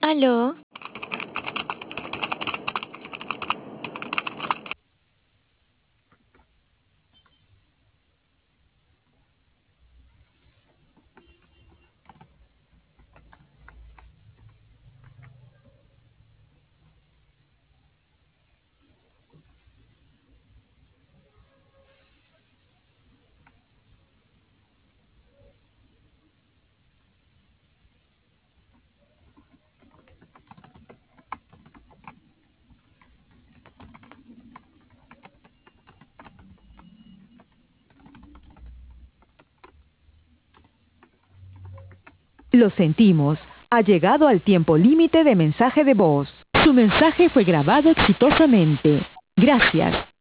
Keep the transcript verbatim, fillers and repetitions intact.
¿Aló? Lo sentimos, ha llegado al tiempo límite de mensaje de voz. Su mensaje fue grabado exitosamente. Gracias.